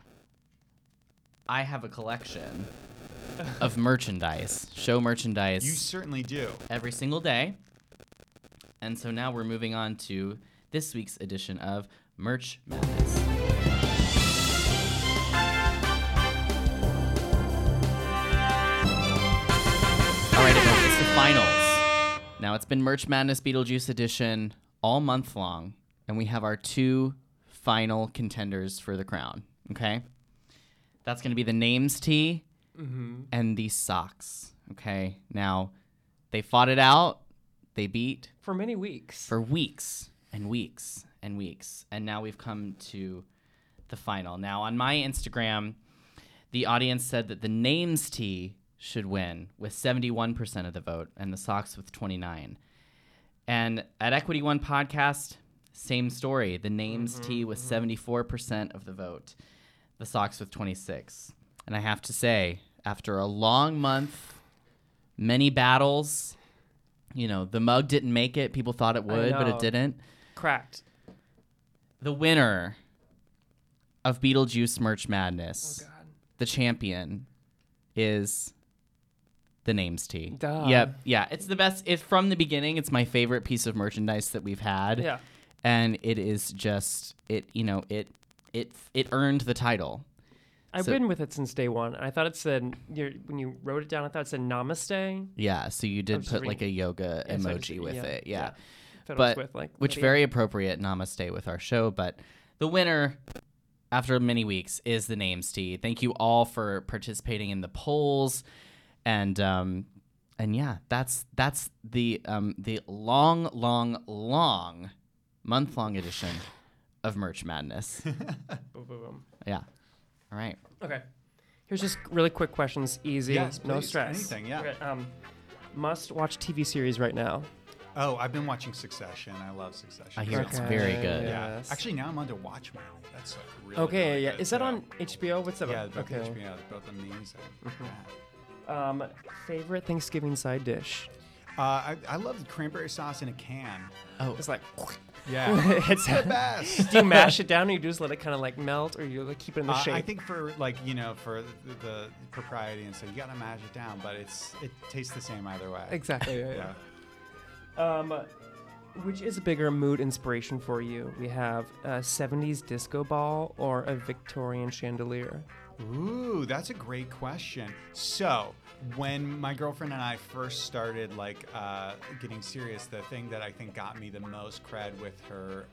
I have a collection of merchandise, show merchandise. You certainly do. Every single day. And so now we're moving on to this week's edition of Merch Madness. All right, it's the finals. Now, it's been Merch Madness Beetlejuice edition all month long, and we have our two final contenders for the crown, okay? That's going to be the names tee and the socks, okay? Now, they fought it out. They beat. For many weeks. For weeks and weeks and weeks. And now we've come to the final. Now, on my Instagram, the audience said that the names tee should win with 71% of the vote and the socks with 29%. And at Equity One Podcast, same story. The names tee with 74% of the vote, the socks with 26%. And I have to say, after a long month, many battles, the mug didn't make it. People thought it would, but it didn't. Cracked. The winner of Beetlejuice Merch Madness, the champion, is the names tee. Duh. Yep. Yeah, it's the best. It's from the beginning. It's my favorite piece of merchandise that we've had. Yeah. And it is just it earned the title. I've been with it since day one. I thought it said, when you wrote it down, I thought it said namaste. Yeah, so you did put like a yoga emoji with it. Yeah. But with, which very appropriate namaste with our show. But the winner, after many weeks, is the names tee. Thank you all for participating in the polls. And yeah, that's the long month-long edition of Merch Madness. Boom, boom, boom. Yeah. All right. Okay. Here's just really quick questions. Easy. Yes, no please. stress. Anything, yeah. Okay, must-watch TV series right now. Oh, I've been watching Succession. I love Succession. I hear it's very good. Yeah. Yes. Actually, now I'm on to Watchmen. That's really Okay, yeah. good. Is that on HBO? What's that? Yeah, on? both Okay. HBO. They're both amazing. Favorite Thanksgiving side dish? I love the cranberry sauce in a can. Oh, It's like, Yeah, it's the best. do you mash it down or you just let it kind of like melt or you like keep it in the shape? I think for for the propriety and so you gotta mash it down, but it tastes the same either way. Exactly. Yeah. Which is a bigger mood inspiration for you? We have a 70s disco ball or a Victorian chandelier? Ooh, that's a great question. So, when my girlfriend and I first started getting serious, the thing that I think got me the most cred with her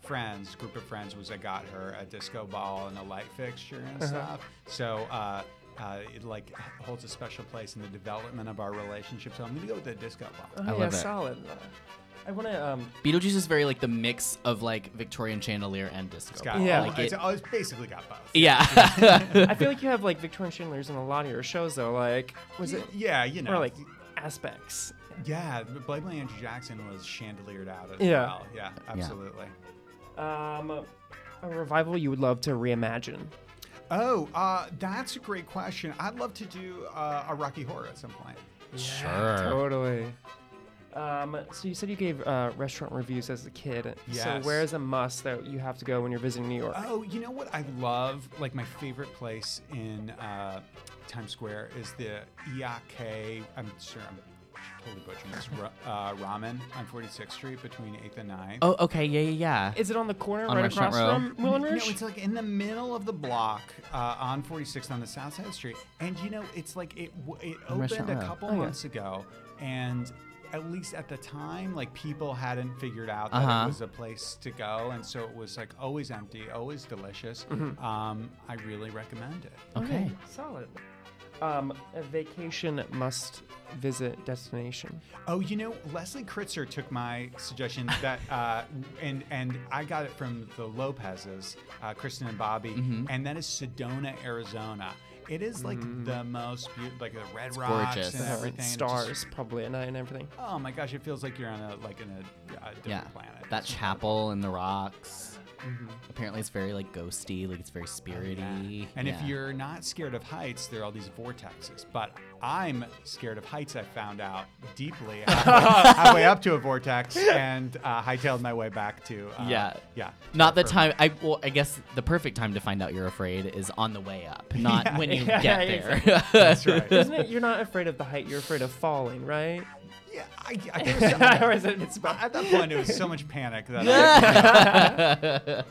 group of friends, was I got her a disco ball and a light fixture and stuff. So it like holds a special place in the development of our relationship. So I'm gonna go with the disco ball. Oh, I yeah, love it. solid. I want to. Beetlejuice is very like the mix of like Victorian chandelier and disco. It's got, ball. Yeah. Like it's basically got both. yeah. I feel like you have like Victorian chandeliers in a lot of your shows, though. Like, was it Yeah, you know. or like aspects? Yeah, Blake and Andrew Jackson was chandeliered out as Yeah. well. Yeah, absolutely. A revival you would love to reimagine. Oh, that's a great question. I'd love to do a Rocky Horror at some point. Sure. Totally. So you said you gave restaurant reviews as a kid. So Yes. where is a must that you have to go when you're visiting New York? Oh, you know what I love? Like my favorite place in Times Square is the EAK. I'm sure I'm totally butchering this. Ramen on 46th Street between 8th and 9th. Oh, okay. Yeah. Is it on the corner On right Restaurant across Row? from Moulin No, Rouge? it's like in the middle of the block on 46th on the South Side Street. And you know, it's like it opened Restaurant a Row. couple Oh, yeah. months ago, and at least at the time, like people hadn't figured out that Uh-huh. it was a place to go, and so it was like always empty, always delicious. Mm-hmm. I really recommend it. Okay. Solid. A vacation must visit destination. Oh, you know, Leslie Kritzer took my suggestion that, and I got it from the Lopez's, Kristen and Bobby, Mm-hmm. and that is Sedona, Arizona. It is like the most beautiful, like the red rocks gorgeous. and everything. and Stars just- probably at night and everything. oh my gosh, it feels like you're on a different Yeah. planet. That It's chapel in the rocks. Apparently, it's very like ghosty. Like it's very spirity. And if Yeah. you're not scared of heights, there are all these vortexes. But I'm scared of heights, I found out deeply halfway up to a vortex and hightailed my way back to. Yeah. Yeah. Not the for- time. I guess the perfect time to find out you're afraid is on the way up, not when you Yeah, get yeah, there. That's right. Isn't it? You're not afraid of the height. You're afraid of falling, right? Yeah, there was so- Or is it? It's about. at that point, it was so much panic that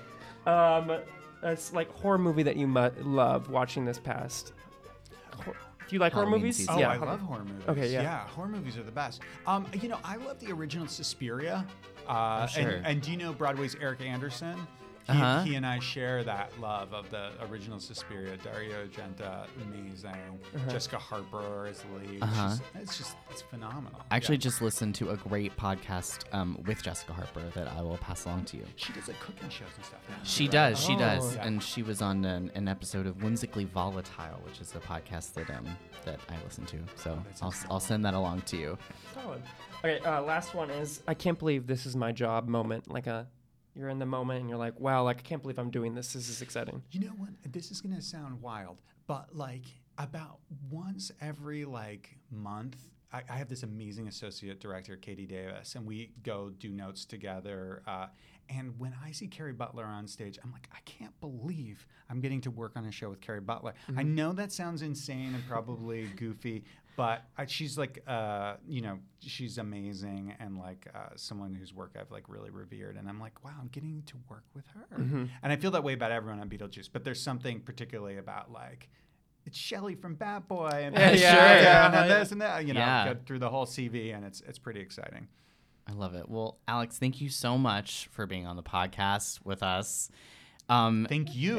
It's like horror movie that you love watching this past. Do you like horror Halloween movies? season. Oh, yeah. I love horror movies. Okay, yeah. Yeah, horror movies are the best. You know, I love the original Suspiria. sure. And do you know Broadway's Eric Anderson? Uh-huh. He and I share that love of the original Suspiria. Dario Argento, amazing. Jessica Harper is the lead. Uh-huh. It's phenomenal. I actually Yeah. just listened to a great podcast with Jessica Harper that I will pass along to you. She does like cooking shows and stuff now. She right? does, she Oh. does, Yeah. and she was on an episode of Whimsically Volatile, which is a podcast that I listen to. So I'll send that along to you. Solid. Okay, last one is I can't believe this is my job moment. Like you're in the moment and you're like, wow, like I can't believe I'm doing this. This is exciting. You know what? This is gonna sound wild, but like about once every like month, I have this amazing associate director, Katie Davis, and we go do notes together. And when I see Carrie Butler on stage, I'm like, I can't believe I'm getting to work on a show with Carrie Butler. I know that sounds insane and probably goofy, but she's like, you know, she's amazing and like someone whose work I've like really revered. And I'm like, wow, I'm getting to work with her. And I feel that way about everyone on Beetlejuice, but there's something particularly about like, it's Shelley from Bat Boy and Yeah, and yeah. this and that, you know, Yeah. go through the whole CV, and it's pretty exciting. I love it. Well, Alex, thank you so much for being on the podcast with us. Thank you.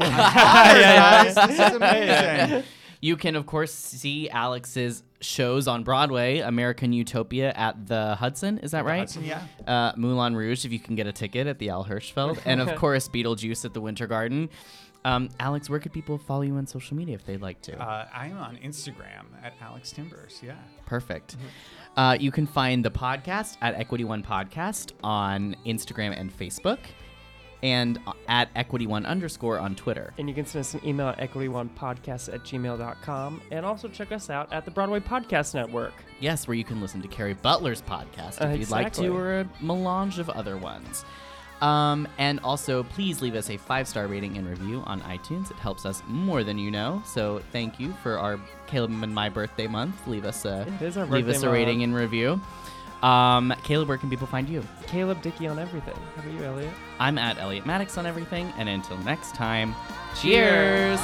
Guys, this is amazing. You can, of course, see Alex's shows on Broadway, American Utopia at the Hudson. Is that right? Hudson, yeah. Moulin Rouge, if you can get a ticket at the Al Hirschfeld. And, of course, Beetlejuice at the Winter Garden. Alex, where could people follow you on social media if they'd like to? I am on Instagram at Alex Timbers. Yeah. Perfect. You can find the podcast at Equity One Podcast on Instagram and Facebook, and at Equity1_ on Twitter. And you can send us an email at equityonePodcast@gmail.com. And also check us out at the Broadway Podcast Network. Yes, where you can listen to Carrie Butler's podcast if you'd like Exactly. to, or a melange of other ones. And also, please leave us a 5-star rating and review on iTunes. It helps us more than you know. So thank you for our Caleb and my birthday month. Leave us a It is our birthday rating month. and review. Caleb, where can people find you? Caleb Dickey on everything. How about you, Elliot? I'm at Elliot Maddox on everything. And until next time, cheers!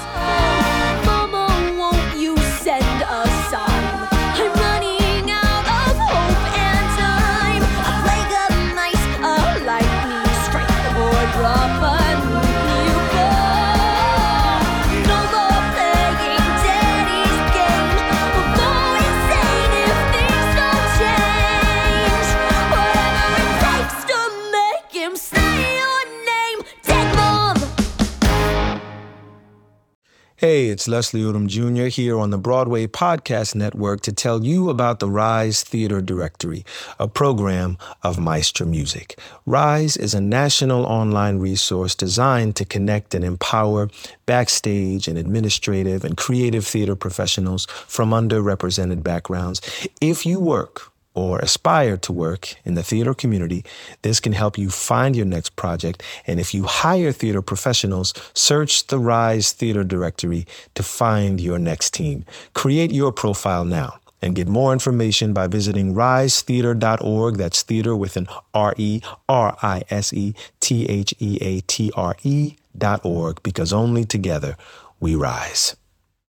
Mama, won't you send a sign? I'm running out of hope and time. A plague of mice, a lightning strike, or drop a nuclear bomb. No more playing daddy's Hey, it's Leslie Odom Jr. here on the Broadway Podcast Network to tell you about the Rise Theater Directory, a program of Maestro Music. Rise is a national online resource designed to connect and empower backstage and administrative and creative theater professionals from underrepresented backgrounds. If you work or aspire to work in the theater community, this can help you find your next project. And if you hire theater professionals, search the Rise Theater Directory to find your next team. Create your profile now and get more information by visiting risetheater.org. That's theater with an RERISETHEATRE.org, because only together we rise.